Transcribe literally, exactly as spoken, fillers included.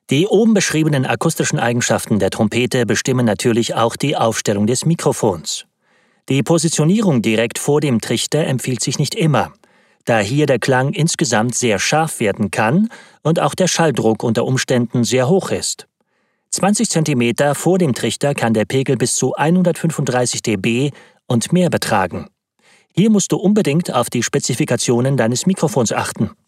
Die oben beschriebenen akustischen Eigenschaften der Trompete bestimmen natürlich auch die Aufstellung des Mikrofons. Die Positionierung direkt vor dem Trichter empfiehlt sich nicht immer, da hier der Klang insgesamt sehr scharf werden kann und auch der Schalldruck unter Umständen sehr hoch ist. zwanzig Zentimeter vor dem Trichter kann der Pegel bis zu hundertfünfunddreißig Dezibel und mehr betragen. Hier musst du unbedingt auf die Spezifikationen deines Mikrofons achten.